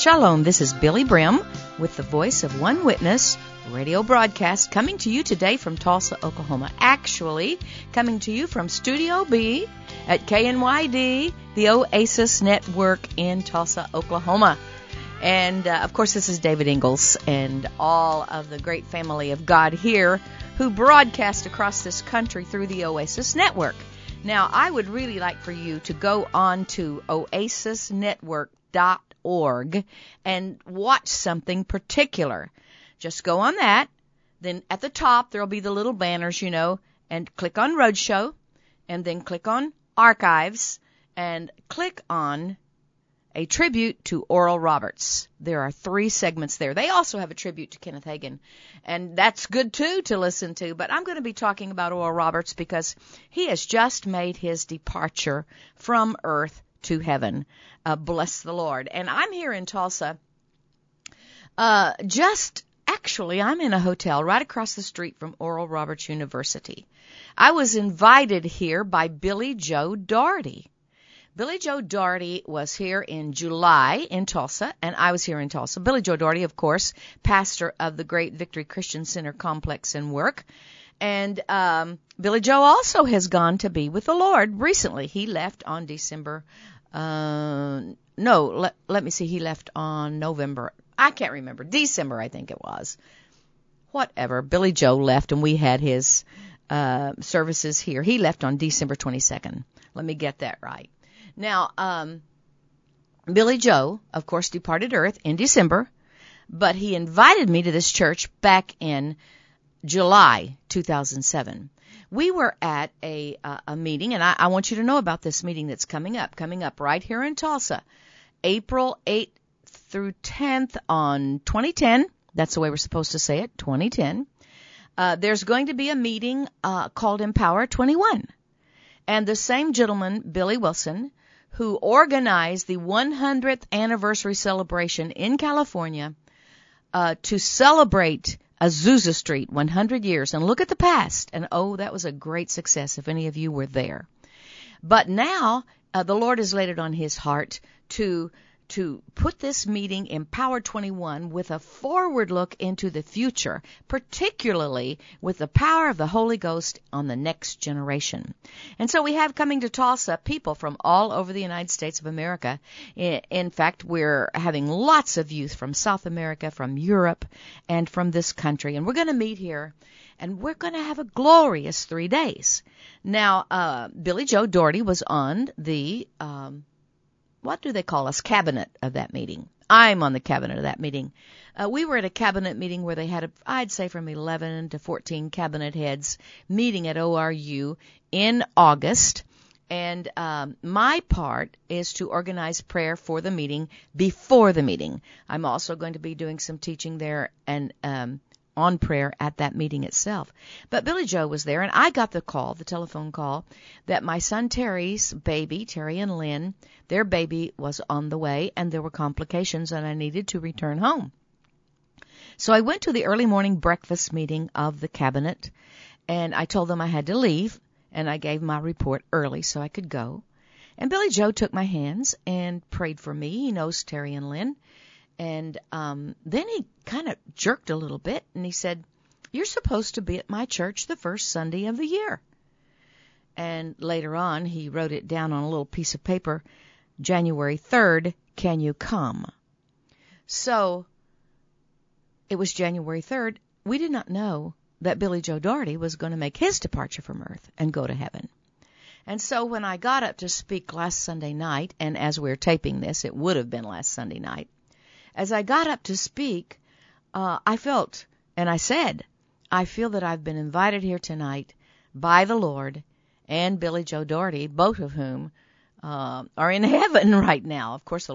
Shalom, this is Billy Brim with the Voice of One Witness radio broadcast coming to you today from Tulsa, Oklahoma. Actually, coming to you from Studio B at KNYD, the Oasis Network in Tulsa, Oklahoma. And, of course, this is David Ingalls and all of the great family of God here who broadcast across this country through the Oasis Network. Now, I would really like for you to go on to oasisnetwork.org and watch something particular. Just go on that. Then at the top, there'll be the little banners, and click on Roadshow, and then click on Archives, and click on a tribute to Oral Roberts. There are 3 segments there. They also have a tribute to Kenneth Hagin, and that's good, too, to listen to. But I'm going to be talking about Oral Roberts because he has just made his departure from earth to heaven. Bless the Lord. And I'm here in Tulsa. Actually, I'm in a hotel right across the street from Oral Roberts University. I was invited here by Billy Joe Daugherty. Billy Joe Daugherty was here in July in Tulsa, and I was here in Tulsa. Billy Joe Daugherty, of course, pastor of the Great Victory Christian Center complex and work. And Billy Joe also has gone to be with the Lord recently. He left on December. He left on November. I can't remember. December, I think it was. Whatever. Billy Joe left, and we had his services here. He left on December 22nd. Let me get that right. Now, Billy Joe, of course, departed earth in December, but he invited me to this church back in July 2007. We were at a meeting, and I want you to know about this meeting that's coming up right here in Tulsa, April 8th through 10th on 2010. That's the way we're supposed to say it, 2010. There's going to be a meeting called Empower 21. And the same gentleman, Billy Wilson, who organized the 100th anniversary celebration in California to celebrate Azusa Street, 100 years. And look at the past. And, that was a great success if any of you were there. But now the Lord has laid it on his heart to put this meeting, Empower 21, with a forward look into the future, particularly with the power of the Holy Ghost on the next generation. And so we have coming to Tulsa people from all over the United States of America. In fact, we're having lots of youth from South America, from Europe, and from this country. And we're going to meet here, and we're going to have a glorious 3 days. Now, Billy Joe Daugherty was on the what do they call us, cabinet of that meeting. I'm on the cabinet of that meeting. We were at a cabinet meeting where they had, I'd say, from 11 to 14 cabinet heads meeting at ORU in August. And my part is to organize prayer for the meeting before the meeting. I'm also going to be doing some teaching there and on prayer at that meeting itself. But Billy Joe was there, and I got the telephone call, that my son Terry's baby, Terry and Lynn, their baby was on the way, and there were complications, and I needed to return home. So I went to the early morning breakfast meeting of the cabinet, and I told them I had to leave, and I gave my report early so I could go. And Billy Joe took my hands and prayed for me. He knows Terry and Lynn. And then he kind of jerked a little bit, and he said, "You're supposed to be at my church the first Sunday of the year." And later on, he wrote it down on a little piece of paper, January 3rd, can you come? So it was January 3rd. We did not know that Billy Joe Daugherty was going to make his departure from earth and go to heaven. And so when I got up to speak last Sunday night, and as we're taping this, it would have been last Sunday night, as I got up to speak, I felt, and I said, I feel that I've been invited here tonight by the Lord and Billy Joe Daugherty, both of whom are in heaven right now. Of course, the